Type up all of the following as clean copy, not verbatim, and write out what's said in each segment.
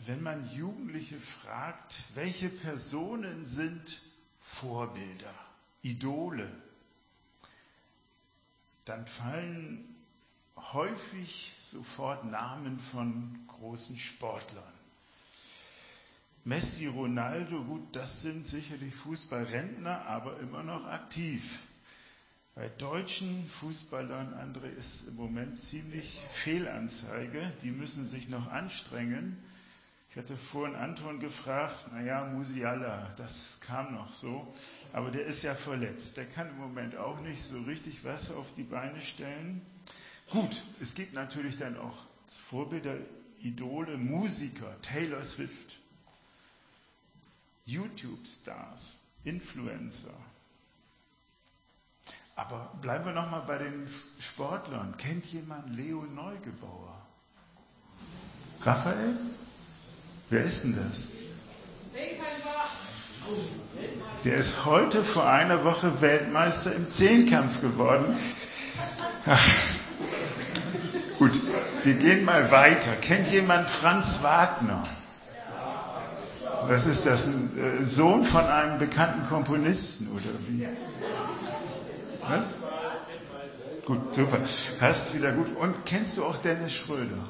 wenn man Jugendliche fragt, welche Personen sind Vorbilder, Idole, dann fallen häufig sofort Namen von großen Sportlern. Messi, Ronaldo, gut, das sind sicherlich Fußballrentner, aber immer noch aktiv. Bei deutschen Fußballern, André, ist im Moment ziemlich Fehlanzeige. Die müssen sich noch anstrengen. Ich hatte vorhin Anton gefragt, Musiala, das kam noch so. Aber der ist ja verletzt. Der kann im Moment auch nicht so richtig was auf die Beine stellen. Gut, es gibt natürlich dann auch Vorbilder, Idole, Musiker, Taylor Swift, YouTube-Stars, Influencer. Aber bleiben wir nochmal bei den Sportlern. Kennt jemand Leo Neugebauer? Raphael? Wer ist denn das? Der ist heute vor einer Woche Weltmeister im Zehnkampf geworden. Ach. Gut, wir gehen mal weiter. Kennt jemand Franz Wagner? Was ist das? Ein Sohn von einem bekannten Komponisten oder wie? Was? Gut, super. Hast wieder gut. Und kennst du auch Dennis Schröder?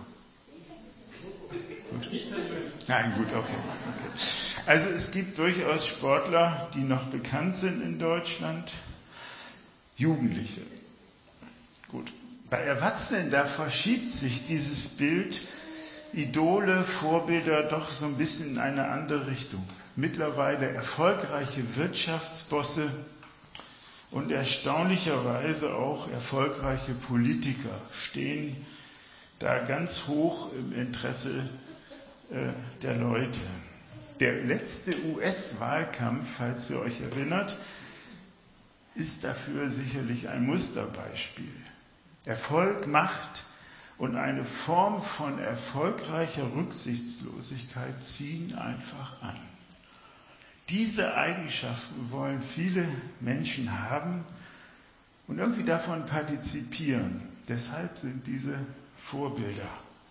Gut. Nein, gut, okay. Also es gibt durchaus Sportler, die noch bekannt sind in Deutschland. Jugendliche. Gut. Bei Erwachsenen, da verschiebt sich dieses Bild Idole, Vorbilder doch so ein bisschen in eine andere Richtung. Mittlerweile erfolgreiche Wirtschaftsbosse und erstaunlicherweise auch erfolgreiche Politiker stehen da ganz hoch im Interesse der Leute. Der letzte US-Wahlkampf, falls ihr euch erinnert, ist dafür sicherlich ein Musterbeispiel. Erfolg, Macht und eine Form von erfolgreicher Rücksichtslosigkeit ziehen einfach an. Diese Eigenschaften wollen viele Menschen haben und irgendwie davon partizipieren. Deshalb sind diese Vorbilder.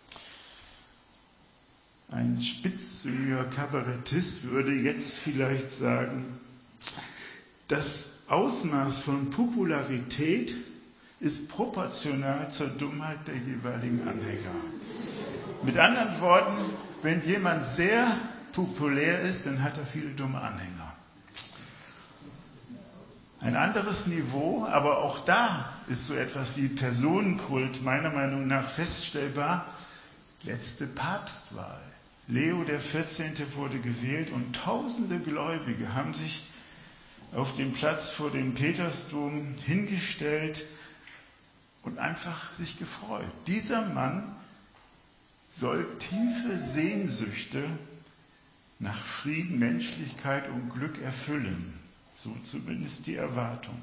Ein spitzzüngiger Kabarettist würde jetzt vielleicht sagen, das Ausmaß von Popularität ist proportional zur Dummheit der jeweiligen Anhänger. Mit anderen Worten, wenn jemand sehr populär ist, dann hat er viele dumme Anhänger. Ein anderes Niveau, aber auch da ist so etwas wie Personenkult meiner Meinung nach feststellbar. Letzte Papstwahl. Leo XIV. Wurde gewählt und tausende Gläubige haben sich auf dem Platz vor dem Petersdom hingestellt und einfach sich gefreut. Dieser Mann soll tiefe Sehnsüchte nach Frieden, Menschlichkeit und Glück erfüllen. So zumindest die Erwartung.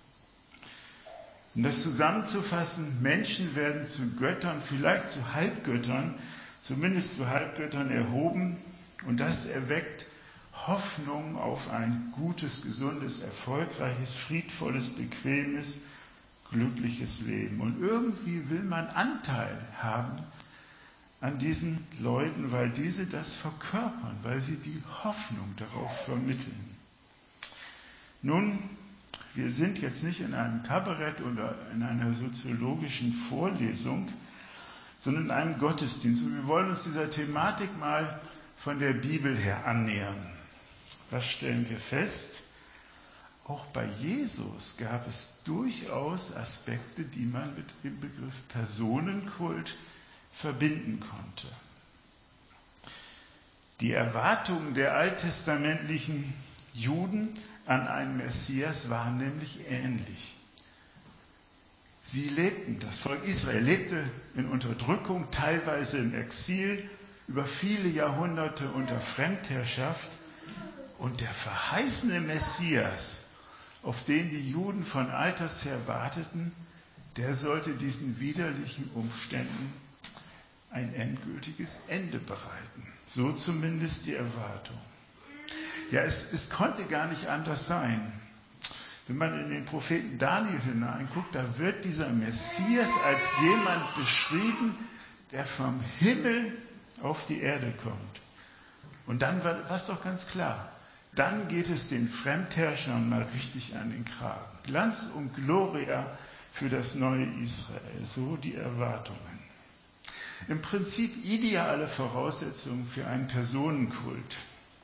Um das zusammenzufassen, Menschen werden zu Göttern, vielleicht zu Halbgöttern, zumindest zu Halbgöttern erhoben und das erweckt Hoffnung auf ein gutes, gesundes, erfolgreiches, friedvolles, bequemes, glückliches Leben. Und irgendwie will man Anteil haben an diesen Leuten, weil diese das verkörpern, weil sie die Hoffnung darauf vermitteln. Nun, wir sind jetzt nicht in einem Kabarett oder in einer soziologischen Vorlesung, sondern in einem Gottesdienst. Und wir wollen uns dieser Thematik mal von der Bibel her annähern. Was stellen wir fest? Auch bei Jesus gab es durchaus Aspekte, die man mit dem Begriff Personenkult verbinden konnte. Die Erwartungen der alttestamentlichen Juden an einen Messias waren nämlich ähnlich. Sie lebten, das Volk Israel lebte in Unterdrückung, teilweise im Exil, über viele Jahrhunderte unter Fremdherrschaft. Und der verheißene Messias, auf den die Juden von alters her warteten, der sollte diesen widerlichen Umständen ein endgültiges Ende bereiten. So zumindest die Erwartung. Ja, es konnte gar nicht anders sein. Wenn man in den Propheten Daniel hineinguckt, da wird dieser Messias als jemand beschrieben, der vom Himmel auf die Erde kommt. Und dann war es doch ganz klar. Dann geht es den Fremdherrschern mal richtig an den Kragen. Glanz und Gloria für das neue Israel, so die Erwartungen. Im Prinzip ideale Voraussetzungen für einen Personenkult.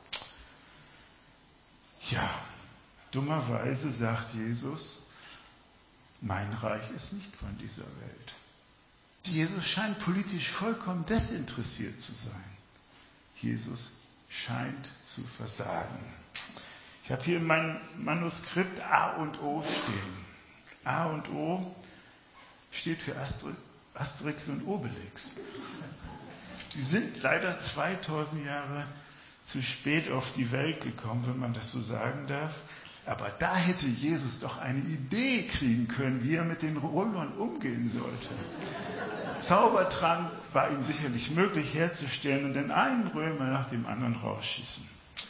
Ja, dummerweise sagt Jesus, mein Reich ist nicht von dieser Welt. Jesus scheint politisch vollkommen desinteressiert zu sein. Jesus scheint zu versagen. Ich habe hier in meinem Manuskript A und O stehen. A und O steht für Asterix und Obelix. Die sind leider 2000 Jahre zu spät auf die Welt gekommen, wenn man das so sagen darf. Aber da hätte Jesus doch eine Idee kriegen können, wie er mit den Römern umgehen sollte. Zaubertrank war ihm sicherlich möglich herzustellen und den einen Römer nach dem anderen rausschießen.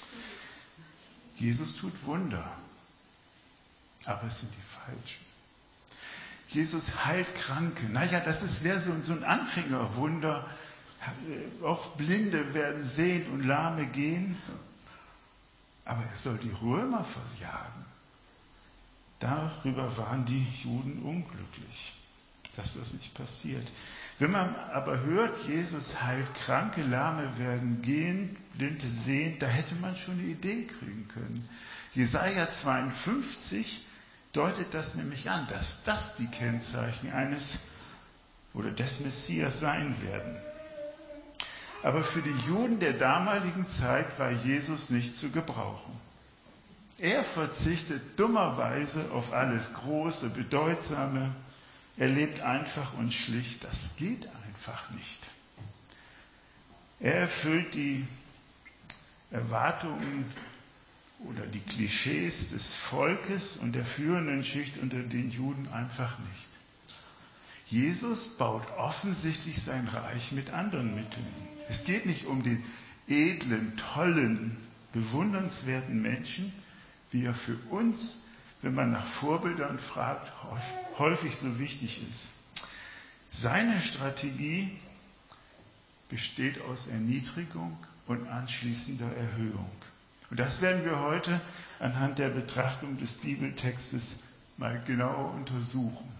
Jesus tut Wunder, aber es sind die falschen. Jesus heilt Kranke. Naja, das wäre so ein Anfängerwunder. Auch Blinde werden sehen und Lahme gehen. Aber er soll die Römer verjagen. Darüber waren die Juden unglücklich, dass das nicht passiert. Wenn man aber hört, Jesus heilt Kranke, Lahme werden gehen, Blinde sehen, da hätte man schon eine Idee kriegen können. Jesaja 52 deutet das nämlich an, dass das die Kennzeichen des Messias sein werden. Aber für die Juden der damaligen Zeit war Jesus nicht zu gebrauchen. Er verzichtet dummerweise auf alles Große, Bedeutsame. Er lebt einfach und schlicht. Das geht einfach nicht. Er erfüllt die Erwartungen oder die Klischees des Volkes und der führenden Schicht unter den Juden einfach nicht. Jesus baut offensichtlich sein Reich mit anderen Mitteln. Es geht nicht um den edlen, tollen, bewundernswerten Menschen, wie er für uns, wenn man nach Vorbildern fragt, häufig so wichtig ist. Seine Strategie besteht aus Erniedrigung und anschließender Erhöhung. Und das werden wir heute anhand der Betrachtung des Bibeltextes mal genauer untersuchen.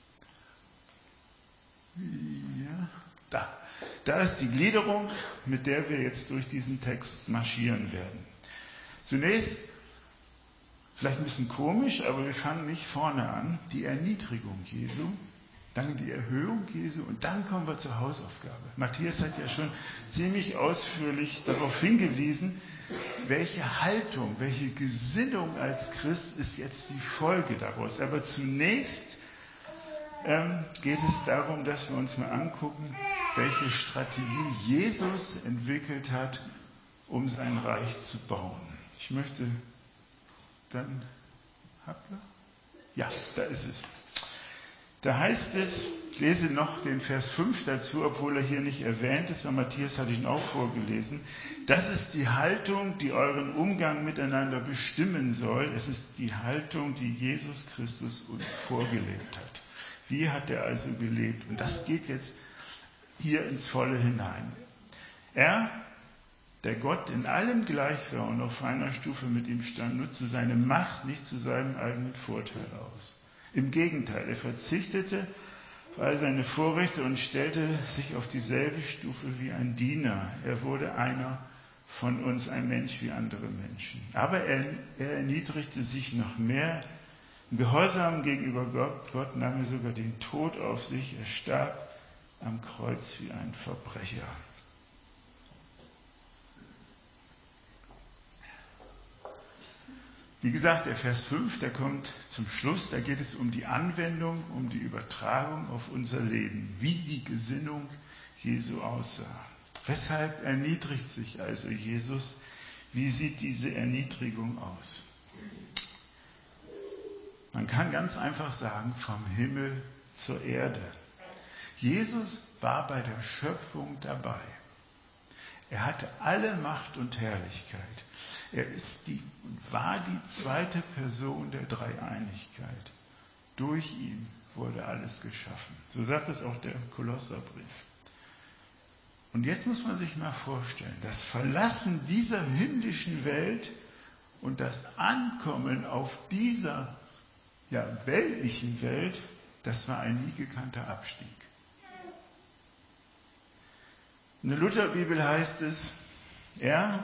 Ja, da ist die Gliederung, mit der wir jetzt durch diesen Text marschieren werden. Zunächst, vielleicht ein bisschen komisch, aber wir fangen nicht vorne an, die Erniedrigung Jesu, dann die Erhöhung Jesu und dann kommen wir zur Hausaufgabe. Matthias hat ja schon ziemlich ausführlich darauf hingewiesen, welche Haltung, welche Gesinnung als Christ ist jetzt die Folge daraus. Aber zunächst geht es darum, dass wir uns mal angucken, welche Strategie Jesus entwickelt hat, um sein Reich zu bauen. Ich möchte dann, ja, da ist es. Da heißt es, ich lese noch den Vers 5 dazu, obwohl er hier nicht erwähnt ist, aber Matthias hatte ihn auch vorgelesen. Das ist die Haltung, die euren Umgang miteinander bestimmen soll. Es ist die Haltung, die Jesus Christus uns vorgelebt hat. Wie hat er also gelebt? Und das geht jetzt hier ins Volle hinein. Er, der Gott in allem gleich war und auf einer Stufe mit ihm stand, nutzte seine Macht nicht zu seinem eigenen Vorteil aus. Im Gegenteil, er verzichtete auf all seine Vorrechte und stellte sich auf dieselbe Stufe wie ein Diener. Er wurde einer von uns, ein Mensch wie andere Menschen. Aber er erniedrigte sich noch mehr. Im Gehorsam gegenüber Gott nahm er sogar den Tod auf sich. Er starb am Kreuz wie ein Verbrecher. Wie gesagt, der Vers 5, der kommt zum Schluss. Da geht es um die Anwendung, um die Übertragung auf unser Leben, wie die Gesinnung Jesu aussah. Weshalb erniedrigt sich also Jesus? Wie sieht diese Erniedrigung aus? Man kann ganz einfach sagen, vom Himmel zur Erde. Jesus war bei der Schöpfung dabei. Er hatte alle Macht und Herrlichkeit. Er war die zweite Person der Dreieinigkeit. Durch ihn wurde alles geschaffen. So sagt es auch der Kolosserbrief. Und jetzt muss man sich mal vorstellen, das Verlassen dieser himmlischen Welt und das Ankommen auf dieser weltlichen Welt, das war ein nie gekannter Abstieg. In der Lutherbibel heißt es, er,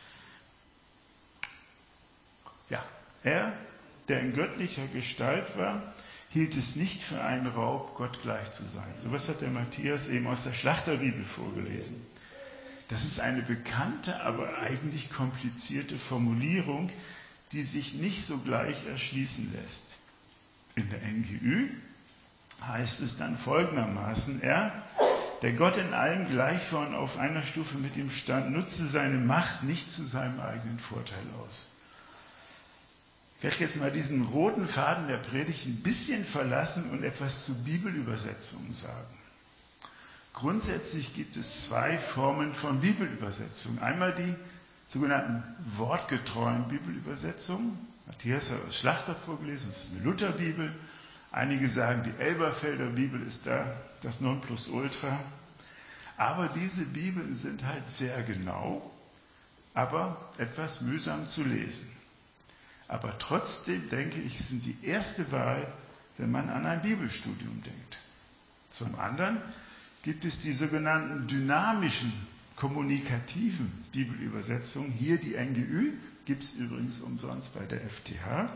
der in göttlicher Gestalt war, hielt es nicht für einen Raub, Gott gleich zu sein. So was hat der Matthias eben aus der Schlachterbibel vorgelesen. Das ist eine bekannte, aber eigentlich komplizierte Formulierung, die sich nicht so gleich erschließen lässt. In der NGÜ heißt es dann folgendermaßen, der Gott in allem gleich war und auf einer Stufe mit ihm stand, nutzte seine Macht nicht zu seinem eigenen Vorteil aus. Ich werde jetzt mal diesen roten Faden der Predigt ein bisschen verlassen und etwas zu Bibelübersetzungen sagen. Grundsätzlich gibt es zwei Formen von Bibelübersetzungen. Einmal die sogenannten wortgetreuen Bibelübersetzungen. Matthias hat aus Schlachter vorgelesen, das ist eine Lutherbibel. Einige sagen, die Elberfelder Bibel ist da das Nonplusultra. Aber diese Bibeln sind halt sehr genau, aber etwas mühsam zu lesen. Aber trotzdem, denke ich, sind die erste Wahl, wenn man an ein Bibelstudium denkt. Zum anderen gibt es die sogenannten dynamischen, kommunikativen Bibelübersetzungen. Hier die NGÜ, gibt es übrigens umsonst bei der FTH.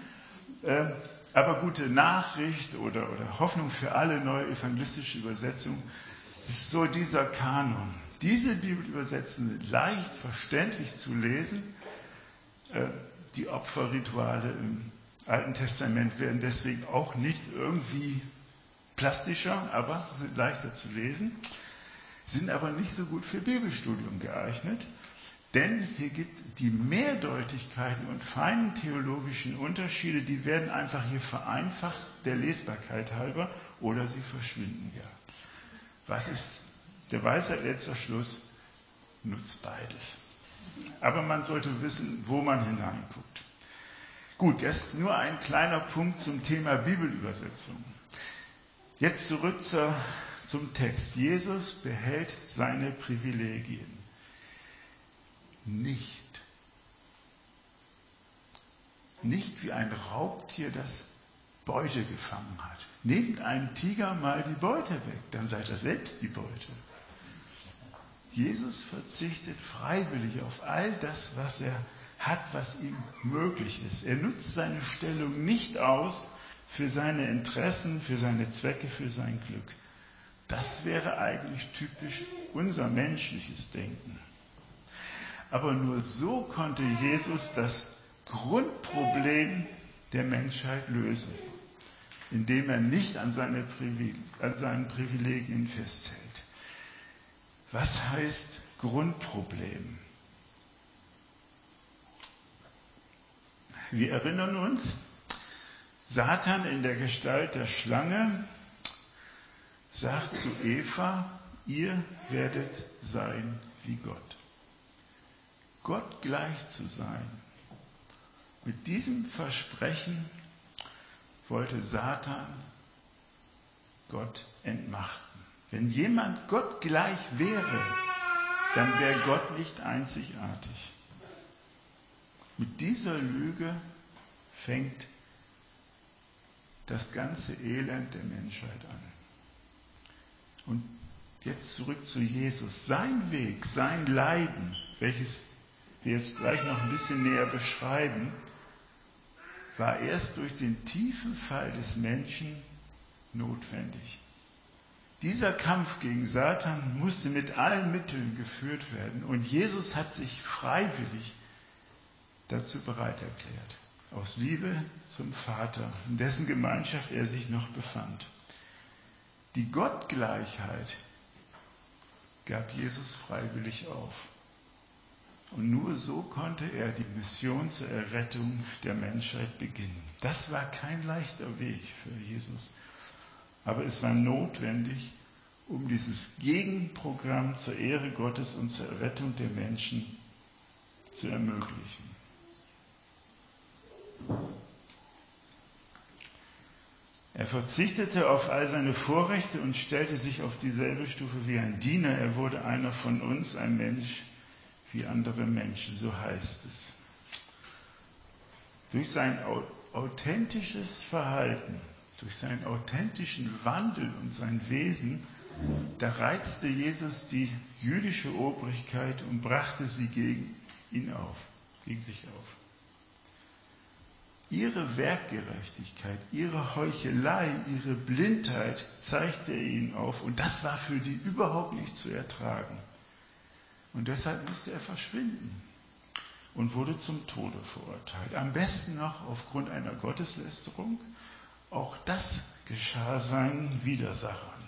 Aber Gute Nachricht oder Hoffnung für alle, neue evangelistische Übersetzung, das ist so dieser Kanon. Diese Bibelübersetzungen sind leicht verständlich zu lesen. Die Opferrituale im Alten Testament werden deswegen auch nicht irgendwie plastischer, aber sind leichter zu lesen, sind aber nicht so gut für Bibelstudium geeignet, denn hier gibt die Mehrdeutigkeiten und feinen theologischen Unterschiede, die werden einfach hier vereinfacht, der Lesbarkeit halber, oder sie verschwinden ja. Was ist der Weisheit letzter Schluss? Nutzt beides. Aber man sollte wissen, wo man hineinguckt. Gut, das ist nur ein kleiner Punkt zum Thema Bibelübersetzung. Jetzt zurück zum Text. Jesus behält seine Privilegien nicht. Nicht wie ein Raubtier, das Beute gefangen hat. Nehmt einem Tiger mal die Beute weg, dann seid ihr selbst die Beute. Jesus verzichtet freiwillig auf all das, was er hat, was ihm möglich ist. Er nutzt seine Stellung nicht aus für seine Interessen, für seine Zwecke, für sein Glück. Das wäre eigentlich typisch unser menschliches Denken. Aber nur so konnte Jesus das Grundproblem der Menschheit lösen, indem er nicht an seinen Privilegien festhält. Was heißt Grundproblem? Wir erinnern uns, Satan in der Gestalt der Schlange sagt zu Eva, ihr werdet sein wie Gott. Gott gleich zu sein. Mit diesem Versprechen wollte Satan Gott entmachten. Wenn jemand Gott gleich wäre, dann wäre Gott nicht einzigartig. Mit dieser Lüge fängt das ganze Elend der Menschheit an. Und jetzt zurück zu Jesus. Sein Weg, sein Leiden, welches wir jetzt gleich noch ein bisschen näher beschreiben, war erst durch den tiefen Fall des Menschen notwendig. Dieser Kampf gegen Satan musste mit allen Mitteln geführt werden und Jesus hat sich freiwillig dazu bereit erklärt, aus Liebe zum Vater, in dessen Gemeinschaft er sich noch befand. Die Gottgleichheit gab Jesus freiwillig auf. Und nur so konnte er die Mission zur Errettung der Menschheit beginnen. Das war kein leichter Weg für Jesus, aber es war notwendig, um dieses Gegenprogramm zur Ehre Gottes und zur Errettung der Menschen zu ermöglichen. Er verzichtete auf all seine Vorrechte und stellte sich auf dieselbe Stufe wie ein Diener. Er wurde einer von uns, ein Mensch wie andere Menschen, so heißt es. Durch sein authentisches Verhalten, durch seinen authentischen Wandel und sein Wesen, da reizte Jesus die jüdische Obrigkeit und brachte sie gegen sich auf. Ihre Werkgerechtigkeit, ihre Heuchelei, ihre Blindheit zeigte er ihnen auf und das war für die überhaupt nicht zu ertragen. Und deshalb musste er verschwinden und wurde zum Tode verurteilt. Am besten noch aufgrund einer Gotteslästerung. Auch das geschah seinen Widersachern.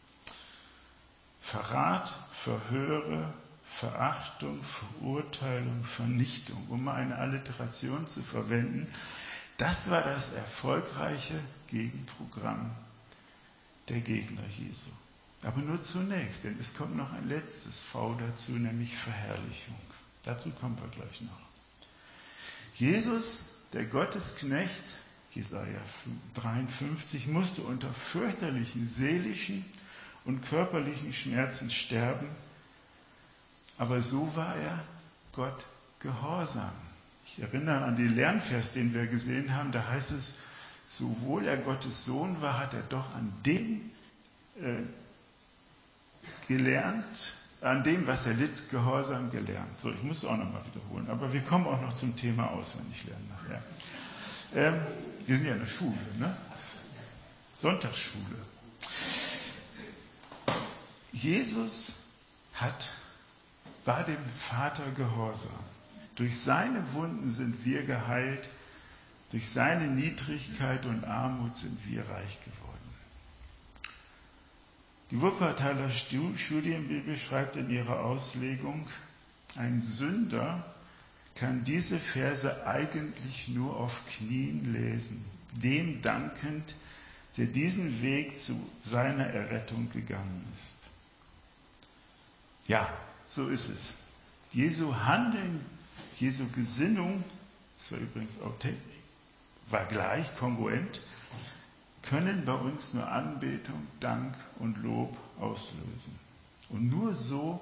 Verrat, Verhöre, Verachtung, Verurteilung, Vernichtung, um mal eine Alliteration zu verwenden, das war das erfolgreiche Gegenprogramm der Gegner Jesu. Aber nur zunächst, denn es kommt noch ein letztes V dazu, nämlich Verherrlichung. Dazu kommen wir gleich noch. Jesus, der Gottesknecht, Jesaja 53, musste unter fürchterlichen seelischen und körperlichen Schmerzen sterben, aber so war er Gott gehorsam. Ich erinnere an den Lernvers, den wir gesehen haben, da heißt es, sowohl er Gottes Sohn war, hat er doch an dem gelernt, an dem, was er litt, Gehorsam gelernt. So, ich muss es auch nochmal wiederholen, aber wir kommen auch noch zum Thema Auswendiglernen nachher. Wir sind ja in der Schule, ne? Sonntagsschule. Jesus war dem Vater gehorsam. Durch seine Wunden sind wir geheilt, durch seine Niedrigkeit und Armut sind wir reich geworden. Die Wuppertaler Studienbibel schreibt in ihrer Auslegung, ein Sünder kann diese Verse eigentlich nur auf Knien lesen, dem dankend, der diesen Weg zu seiner Errettung gegangen ist. Ja, so ist es. Jesu Handeln, Jesu Gesinnung, das war übrigens war gleich, kongruent, können bei uns nur Anbetung, Dank und Lob auslösen. Und nur so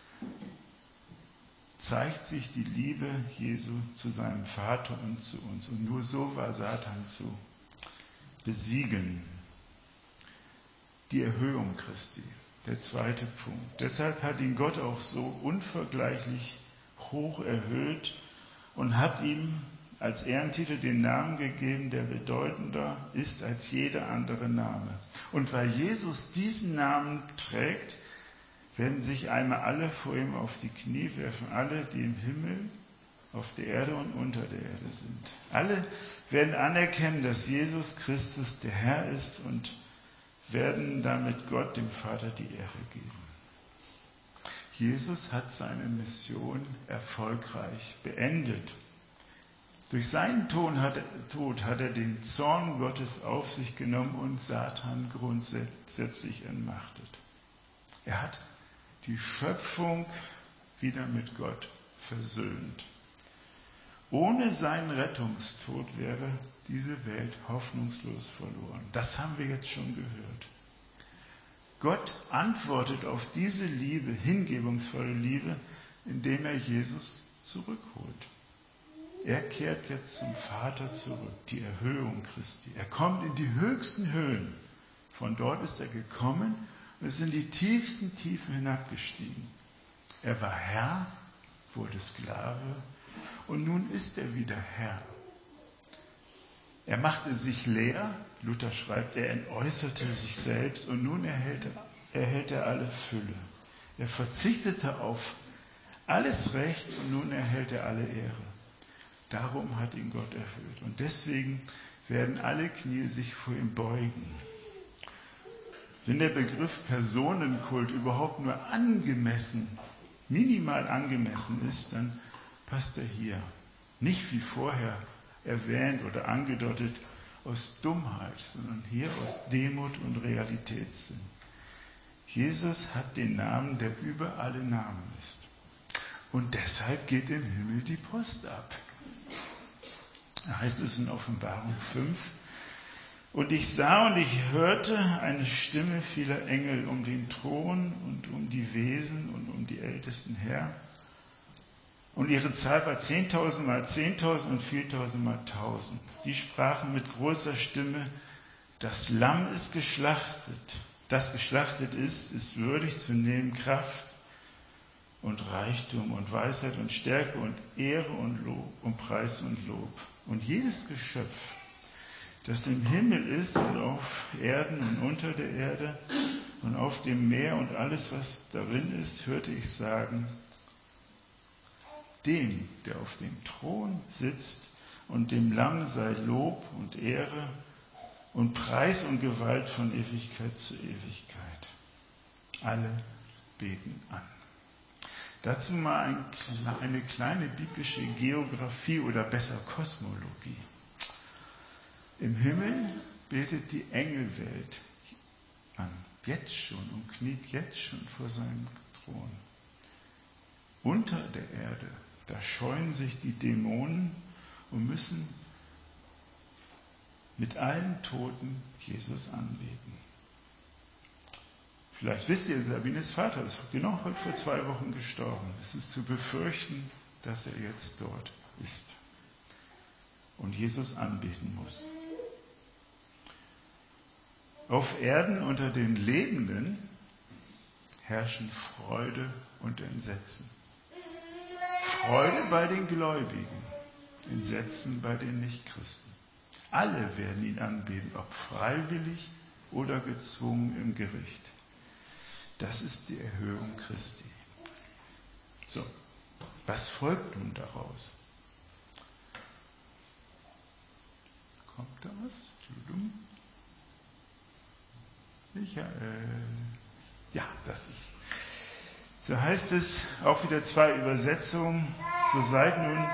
zeigt sich die Liebe Jesu zu seinem Vater und zu uns. Und nur so war Satan zu besiegen. Die Erhöhung Christi, der zweite Punkt. Deshalb hat ihn Gott auch so unvergleichlich hoch erhöht und hat ihm als Ehrentitel den Namen gegeben, der bedeutender ist als jeder andere Name. Und weil Jesus diesen Namen trägt, werden sich einmal alle vor ihm auf die Knie werfen, alle, die im Himmel, auf der Erde und unter der Erde sind. Alle werden anerkennen, dass Jesus Christus der Herr ist und werden damit Gott, dem Vater, die Ehre geben. Jesus hat seine Mission erfolgreich beendet. Durch seinen Tod hat er den Zorn Gottes auf sich genommen und Satan grundsätzlich entmachtet. Er hat die Schöpfung wieder mit Gott versöhnt. Ohne seinen Rettungstod wäre diese Welt hoffnungslos verloren. Das haben wir jetzt schon gehört. Gott antwortet auf diese Liebe, hingebungsvolle Liebe, indem er Jesus zurückholt. Er kehrt jetzt zum Vater zurück, die Erhöhung Christi. Er kommt in die höchsten Höhen. Von dort ist er gekommen und ist in die tiefsten Tiefen hinabgestiegen. Er war Herr, wurde Sklave und nun ist er wieder Herr. Er machte sich leer, Luther schreibt, er entäußerte sich selbst und nun erhält er alle Fülle. Er verzichtete auf alles Recht und nun erhält er alle Ehre. Darum hat ihn Gott erhöht. Und deswegen werden alle Knie sich vor ihm beugen. Wenn der Begriff Personenkult überhaupt nur angemessen, minimal angemessen ist, dann passt er hier. Nicht wie vorher erwähnt oder angedeutet aus Dummheit, sondern hier aus Demut und Realitätssinn. Jesus hat den Namen, der über alle Namen ist. Und deshalb geht im Himmel die Post ab. Da heißt es in Offenbarung 5, Und ich sah und ich hörte eine Stimme vieler Engel um den Thron und um die Wesen und um die Ältesten her. Und ihre Zahl war 10.000 mal 10.000 und 4.000 mal 1.000. Die sprachen mit großer Stimme: Das Lamm ist geschlachtet. Das geschlachtet ist würdig zu nehmen Kraft und Reichtum und Weisheit und Stärke und Ehre und Lob und Preis und Lob. Und jedes Geschöpf, das im Himmel ist und auf Erden und unter der Erde und auf dem Meer und alles, was darin ist, hörte ich sagen: Dem, der auf dem Thron sitzt und dem Lamm sei Lob und Ehre und Preis und Gewalt von Ewigkeit zu Ewigkeit. Alle beten an. Dazu mal eine kleine biblische Geografie oder besser Kosmologie. Im Himmel betet die Engelwelt an, jetzt schon, und kniet jetzt schon vor seinem Thron. Unter der Erde, da scheuen sich die Dämonen und müssen mit allen Toten Jesus anbeten. Vielleicht wisst ihr, Sabines Vater ist genau heute vor 2 Wochen gestorben. Es ist zu befürchten, dass er jetzt dort ist und Jesus anbeten muss. Auf Erden unter den Lebenden herrschen Freude und Entsetzen. Freude bei den Gläubigen, Entsetzen bei den Nichtchristen. Alle werden ihn anbeten, ob freiwillig oder gezwungen im Gericht. Das ist die Erhöhung Christi. So, was folgt nun daraus? Kommt da was? Michael. Ja, das ist. So heißt es, auch wieder 2 Übersetzungen zur Seite nun.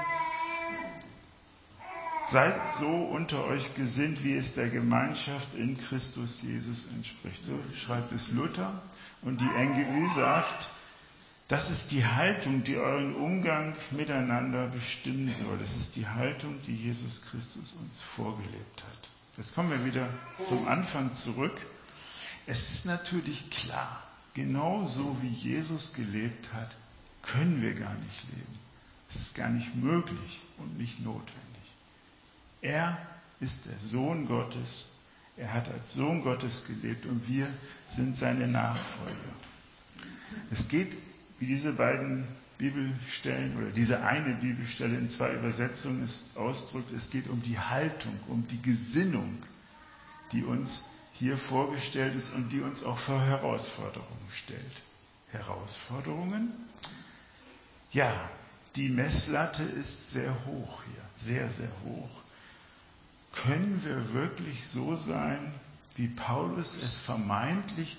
Seid so unter euch gesinnt, wie es der Gemeinschaft in Christus Jesus entspricht. So schreibt es Luther. Und die NGÜ sagt, das ist die Haltung, die euren Umgang miteinander bestimmen soll. Das ist die Haltung, die Jesus Christus uns vorgelebt hat. Jetzt kommen wir wieder zum Anfang zurück. Es ist natürlich klar, genauso wie Jesus gelebt hat, können wir gar nicht leben. Es ist gar nicht möglich und nicht notwendig. Er ist der Sohn Gottes. Er hat als Sohn Gottes gelebt und wir sind seine Nachfolger. Es geht, wie diese beiden Bibelstellen oder diese eine Bibelstelle in 2 Übersetzungen es ausdrückt, es geht um die Haltung, um die Gesinnung, die uns hier vorgestellt ist und die uns auch vor Herausforderungen stellt. Herausforderungen? Ja, die Messlatte ist sehr hoch hier, sehr, sehr hoch. Können wir wirklich so sein, wie Paulus es vermeintlich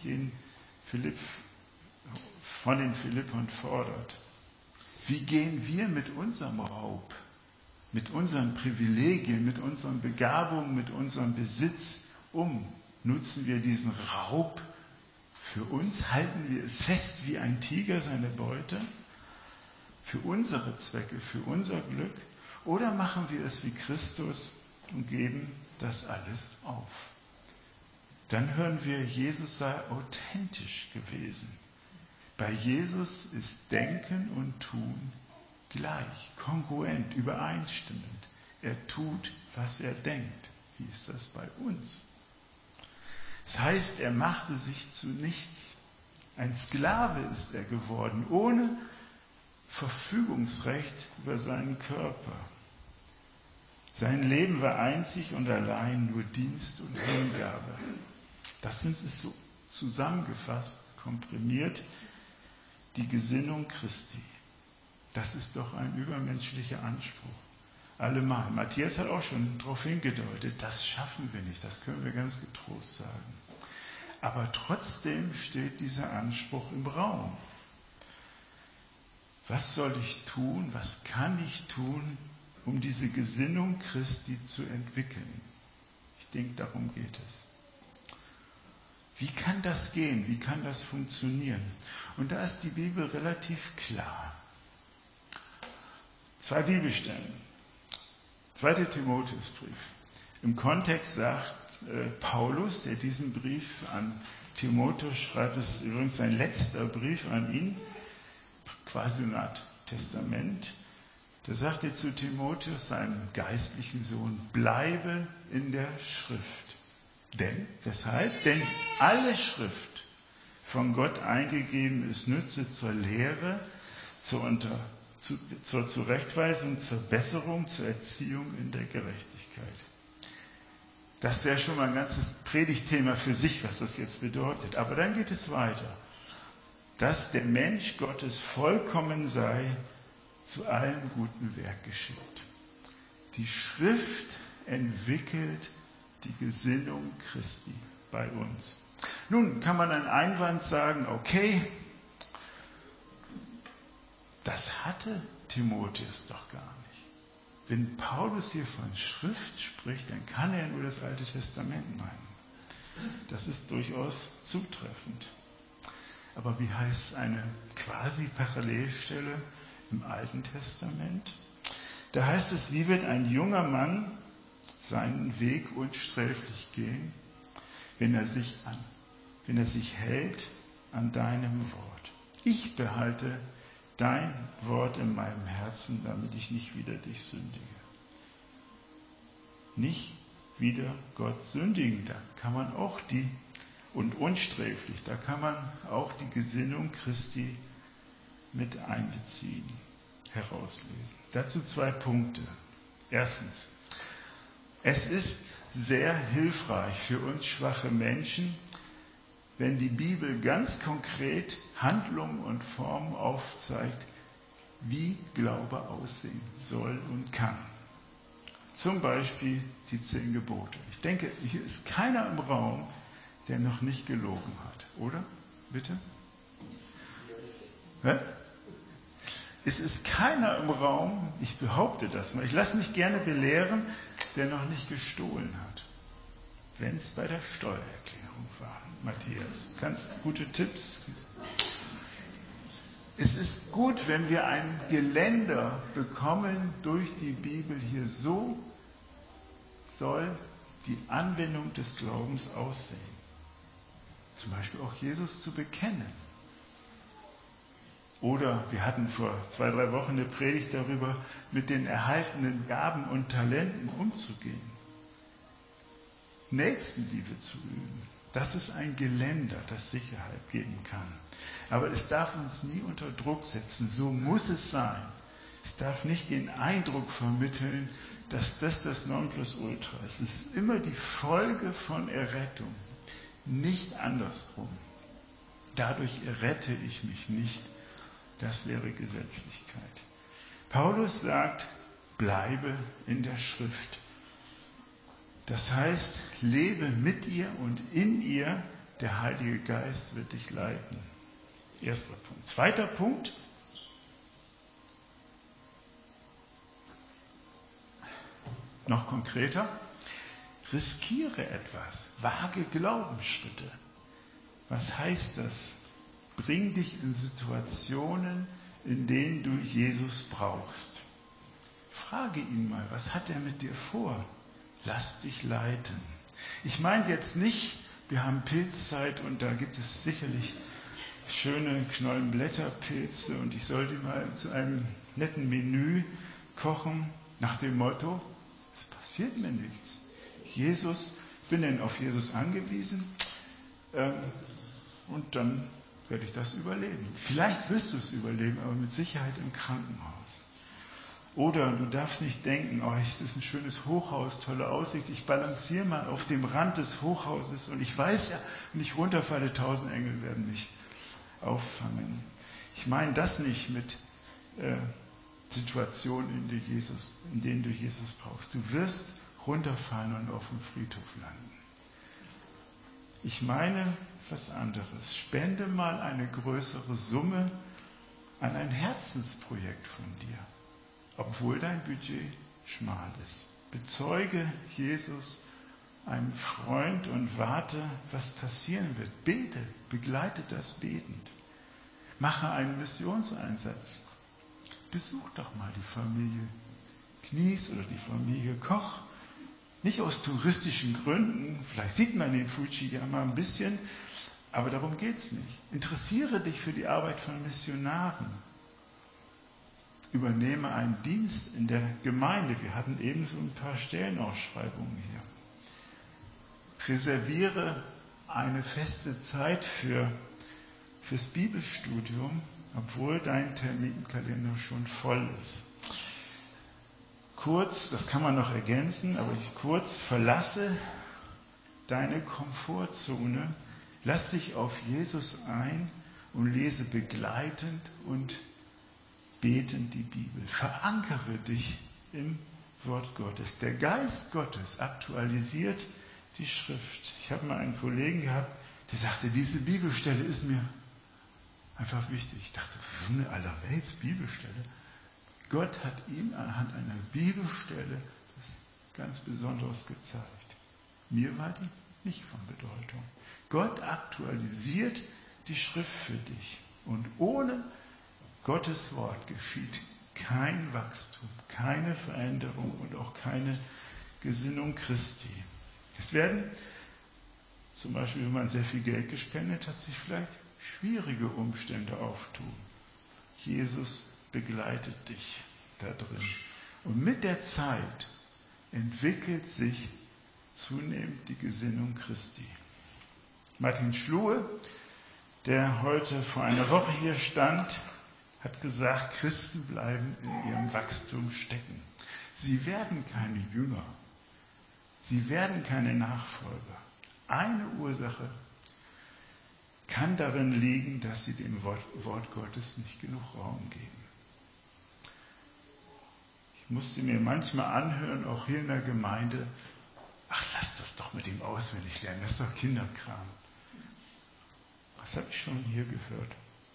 von den Philippern fordert? Wie gehen wir mit unserem Raub, mit unseren Privilegien, mit unseren Begabungen, mit unserem Besitz um? Nutzen wir diesen Raub für uns? Halten wir es fest wie ein Tiger seine Beute? Für unsere Zwecke, für unser Glück? Oder machen wir es wie Christus und geben das alles auf? Dann hören wir, Jesus sei authentisch gewesen. Bei Jesus ist Denken und Tun gleich, kongruent, übereinstimmend. Er tut, was er denkt. Wie ist das bei uns? Das heißt, er machte sich zu nichts. Ein Sklave ist er geworden, ohne Verfügungsrecht über seinen Körper. Sein Leben war einzig und allein nur Dienst und Hingabe. Das ist so zusammengefasst, komprimiert, die Gesinnung Christi. Das ist doch ein übermenschlicher Anspruch. Allemal. Matthias hat auch schon darauf hingedeutet, das schaffen wir nicht, das können wir ganz getrost sagen. Aber trotzdem steht dieser Anspruch im Raum. Was soll ich tun, was kann ich tun, um diese Gesinnung Christi zu entwickeln? Ich denke, darum geht es. Wie kann das gehen? Wie kann das funktionieren? Und da ist die Bibel relativ klar. 2 Bibelstellen. 2. Timotheusbrief. Im Kontext sagt Paulus, der diesen Brief an Timotheus schreibt. Das ist übrigens sein letzter Brief an ihn, quasi eine Art Testament. Da sagt er zu Timotheus, seinem geistlichen Sohn, bleibe in der Schrift. Denn, weshalb? Denn alle Schrift von Gott eingegeben ist, nütze zur Lehre, zur Zurechtweisung, zur Besserung, zur Erziehung in der Gerechtigkeit. Das wäre schon mal ein ganzes Predigtthema für sich, was das jetzt bedeutet. Aber dann geht es weiter. Dass der Mensch Gottes vollkommen sei, zu allem guten Werk geschickt. Die Schrift entwickelt die Gesinnung Christi bei uns. Nun kann man einen Einwand sagen, okay, das hatte Timotheus doch gar nicht. Wenn Paulus hier von Schrift spricht, dann kann er nur das Alte Testament meinen. Das ist durchaus zutreffend. Aber wie heißt eine quasi Parallelstelle im Alten Testament? Da heißt es, wie wird ein junger Mann seinen Weg unsträflich gehen, wenn er sich hält an deinem Wort. Ich behalte dein Wort in meinem Herzen, damit ich nicht wider dich sündige. Nicht wider Gott sündigen, da kann man auch und unsträflich, da kann man auch die Gesinnung Christi mit einbeziehen, herauslesen. Dazu 2 Punkte. Erstens, es ist sehr hilfreich für uns schwache Menschen, wenn die Bibel ganz konkret Handlungen und Formen aufzeigt, wie Glaube aussehen soll und kann. Zum Beispiel die 10 Gebote. Ich denke, hier ist keiner im Raum, der noch nicht gelogen hat, oder? Bitte? Hä? Es ist keiner im Raum, ich behaupte das mal, ich lasse mich gerne belehren, der noch nicht gestohlen hat. Wenn es bei der Steuererklärung war. Matthias, kannst gute Tipps? Es ist gut, wenn wir ein Geländer bekommen durch die Bibel hier. So soll die Anwendung des Glaubens aussehen. Zum Beispiel auch Jesus zu bekennen. Oder wir hatten vor 2, 3 Wochen eine Predigt darüber, mit den erhaltenen Gaben und Talenten umzugehen. Nächstenliebe zu üben. Das ist ein Geländer, das Sicherheit geben kann. Aber es darf uns nie unter Druck setzen. So muss es sein. Es darf nicht den Eindruck vermitteln, dass das Nonplusultra ist. Es ist immer die Folge von Errettung, nicht andersrum. Dadurch errette ich mich nicht. Das wäre Gesetzlichkeit. Paulus sagt, bleibe in der Schrift. Das heißt, lebe mit ihr und in ihr, der Heilige Geist wird dich leiten. Erster Punkt. Zweiter Punkt. Noch konkreter. Riskiere etwas. Wage Glaubensschritte. Was heißt das? Bring dich in Situationen, in denen du Jesus brauchst. Frage ihn mal, was hat er mit dir vor? Lass dich leiten. Ich meine jetzt nicht, wir haben Pilzzeit und da gibt es sicherlich schöne Knollenblätterpilze und ich soll die mal zu einem netten Menü kochen nach dem Motto, es passiert mir nichts. Ich bin denn auf Jesus angewiesen und dann werde ich das überleben. Vielleicht wirst du es überleben, aber mit Sicherheit im Krankenhaus. Oder du darfst nicht denken, das ist ein schönes Hochhaus, tolle Aussicht, ich balanciere mal auf dem Rand des Hochhauses und ich weiß ja, wenn ich runterfalle, 1000 Engel werden mich auffangen. Ich meine das nicht mit Situationen, in denen du Jesus brauchst. Du wirst runterfallen und auf dem Friedhof landen. Ich meine was anderes. Spende mal eine größere Summe an ein Herzensprojekt von dir. Obwohl dein Budget schmal ist. Bezeuge Jesus einem Freund und warte, was passieren wird. Bete, begleite das betend. Mache einen Missionseinsatz. Besuch doch mal die Familie Knies oder die Familie Koch. Nicht aus touristischen Gründen, vielleicht sieht man den Fujiyama ein bisschen, aber darum geht es nicht. Interessiere dich für die Arbeit von Missionaren. Übernehme einen Dienst in der Gemeinde. Wir hatten eben so ein paar Stellenausschreibungen hier. Reserviere eine feste Zeit fürs Bibelstudium, obwohl dein Terminkalender schon voll ist. Kurz, das kann man noch ergänzen, aber kurz, verlasse deine Komfortzone, lass dich auf Jesus ein und lese begleitend und betend die Bibel. Verankere dich im Wort Gottes. Der Geist Gottes aktualisiert die Schrift. Ich habe mal einen Kollegen gehabt, der sagte, diese Bibelstelle ist mir einfach wichtig. Ich dachte, so eine allerwelts Bibelstelle. Gott hat ihm anhand einer Bibelstelle das ganz Besonderes gezeigt. Mir war die nicht von Bedeutung. Gott aktualisiert die Schrift für dich. Und ohne Gottes Wort geschieht kein Wachstum, keine Veränderung und auch keine Gesinnung Christi. Es werden, zum Beispiel, wenn man sehr viel Geld gespendet hat, sich vielleicht schwierige Umstände auftun. Jesus begleitet dich da drin. Und mit der Zeit entwickelt sich zunehmend die Gesinnung Christi. Martin Schluhe, der heute vor einer Woche hier stand, hat gesagt, Christen bleiben in ihrem Wachstum stecken. Sie werden keine Jünger. Sie werden keine Nachfolger. Eine Ursache kann darin liegen, dass sie dem Wort Gottes nicht genug Raum geben. Ich musste mir manchmal anhören, auch hier in der Gemeinde, ach, lass das doch mit dem auswendig lernen, das ist doch Kinderkram. Das habe ich schon hier gehört.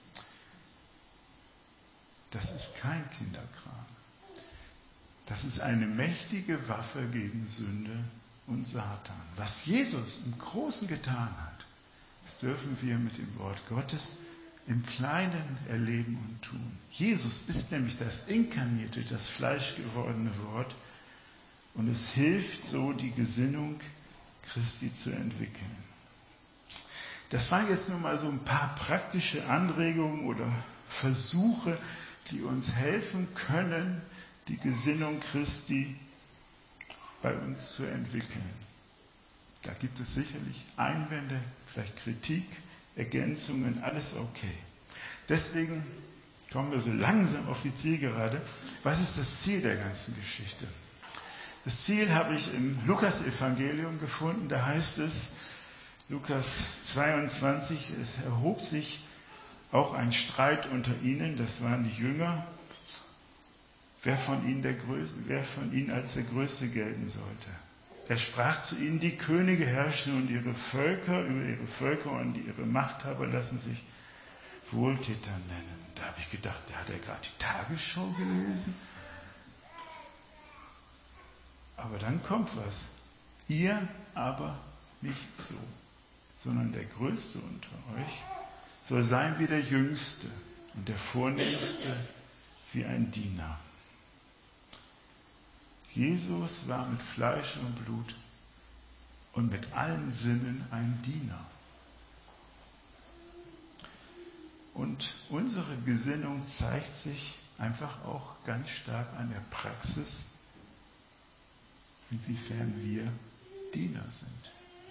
Das ist kein Kinderkram. Das ist eine mächtige Waffe gegen Sünde und Satan. Was Jesus im Großen getan hat, das dürfen wir mit dem Wort Gottes im Kleinen erleben und tun. Jesus ist nämlich das inkarnierte, das fleischgewordene Wort und es hilft so, die Gesinnung Christi zu entwickeln. Das waren jetzt nur mal so ein paar praktische Anregungen oder Versuche, die uns helfen können, die Gesinnung Christi bei uns zu entwickeln. Da gibt es sicherlich Einwände, vielleicht Kritik, Ergänzungen, alles okay. Deswegen kommen wir so langsam auf die Zielgerade. Was ist das Ziel der ganzen Geschichte? Das Ziel habe ich im Lukas-Evangelium gefunden. Da heißt es, Lukas 22, es erhob sich auch ein Streit unter ihnen, das waren die Jünger, wer von ihnen als der Größte gelten sollte. Er sprach zu ihnen, die Könige herrschen und über ihre Völker und ihre Machthaber lassen sich Wohltäter nennen. Da habe ich gedacht, da hat er gerade die Tagesschau gelesen. Aber dann kommt was. Ihr aber nicht so, sondern der Größte unter euch soll sein wie der Jüngste und der Vornehmste wie ein Diener. Jesus war mit Fleisch und Blut und mit allen Sinnen ein Diener. Und unsere Gesinnung zeigt sich einfach auch ganz stark an der Praxis, inwiefern wir Diener sind.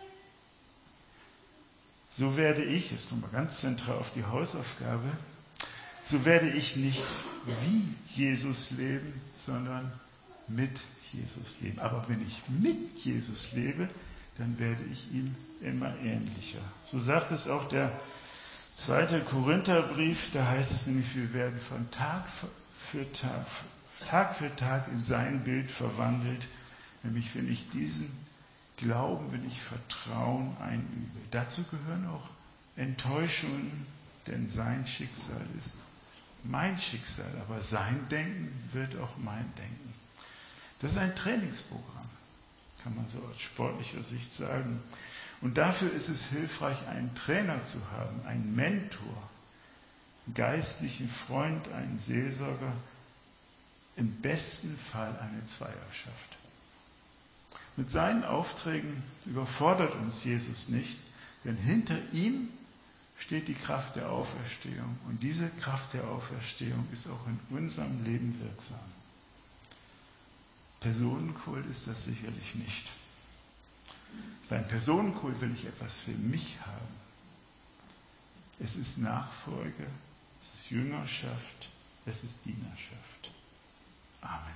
So werde ich, jetzt kommen wir ganz zentral auf die Hausaufgabe, so werde ich nicht wie Jesus leben, sondern mit Jesus leben. Aber wenn ich mit Jesus lebe, dann werde ich ihm immer ähnlicher. So sagt es auch der 2. Korintherbrief, da heißt es nämlich, wir werden von Tag für Tag in sein Bild verwandelt, nämlich wenn ich diesen Glauben, wenn ich Vertrauen einübe. Dazu gehören auch Enttäuschungen, denn sein Schicksal ist mein Schicksal, aber sein Denken wird auch mein Denken. Das ist ein Trainingsprogramm, kann man so aus sportlicher Sicht sagen. Und dafür ist es hilfreich, einen Trainer zu haben, einen Mentor, einen geistlichen Freund, einen Seelsorger, im besten Fall eine Zweierschaft. Mit seinen Aufträgen überfordert uns Jesus nicht, denn hinter ihm steht die Kraft der Auferstehung. Und diese Kraft der Auferstehung ist auch in unserem Leben wirksam. Personenkult ist das sicherlich nicht. Beim Personenkult will ich etwas für mich haben. Es ist Nachfolge, es ist Jüngerschaft, es ist Dienerschaft. Amen.